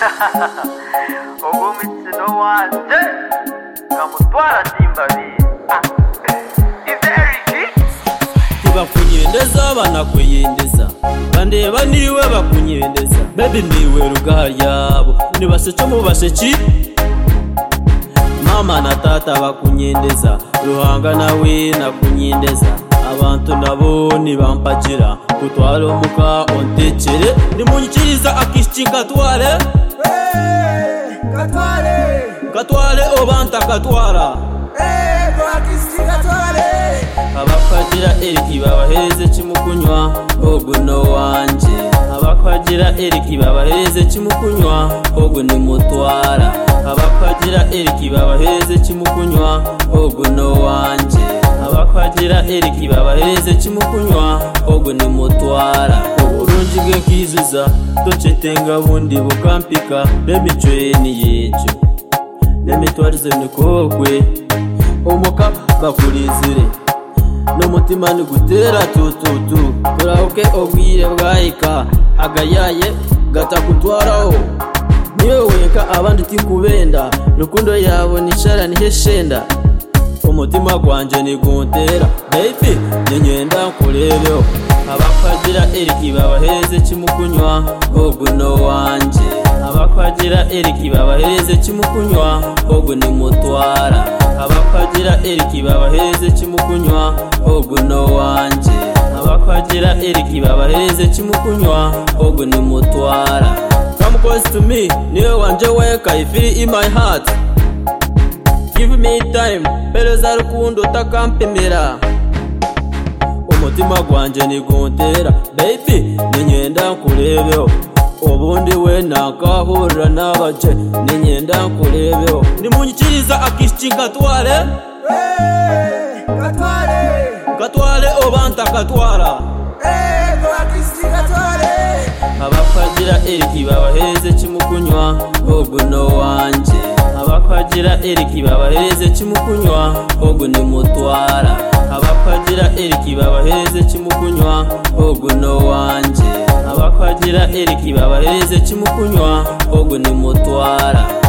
Ogo mitsino wanje kamutwara Timbabi. Bakunyendeza banakwiyendeza bandeba niwe bakunyendeza baby niwe rugaryabo nibasece mu baseci mama na tata bakunyendeza ruhanga nawe nakunyendeza abantu nabo nibampagira kutwara umuka ontekere nimunyikiriza akishiki katware katware obanta katwara go akishiki katware abakwagira eriki babahereze kimukunywa oguno wanje abakwagira eriki babahereze kimukunywa ogu ni mutwara abakwagira eriki babahereze kimukunywa oguno wanje abakwagira eriki babahereze kimukunywa ogu ni mutwara uburungi bw'enkizuza tocetenga bundi bukampika bemicweni yejo nemitwarizo nikogwe umuka bakurizire n'umutima ni gutera tututu turahuke obwire bwahika agayaye gatakutwaraho niyo weka abandi tikubenda rukundo yabo nicara niheshenda umutima gwanje ni guntera baby nyenda nkurebeho abakwagira eriki babahereze kimukunywa oguno wanje abakwagira eriki babahereze kimukunywa ogu ni mutwara abakwagira eriki babahereze kimukunywa oguno wanje abakwagira eriki babahereze kimukunywa ogu ni mutwara come close to me niwe wanje weka I feel in my heart give me time pereza rukundo takampemera umutima gwanje ni guntera baby ninyenda nkurebeho ubundi we nakahurira n'abaje ninyenda nkurebeho nimunyikiriza akishiki katware katware obanta katwara go akishiki katware abakwagira eriki babahereze kimukunywa oguno wanje abakwagira eriki babahereze kimukunywa ogu ni mutwara abakwagira eriki babahereze kimukunywa oguno wanje abakwagira eriki babahereze kimukunywa ogu ni mutwara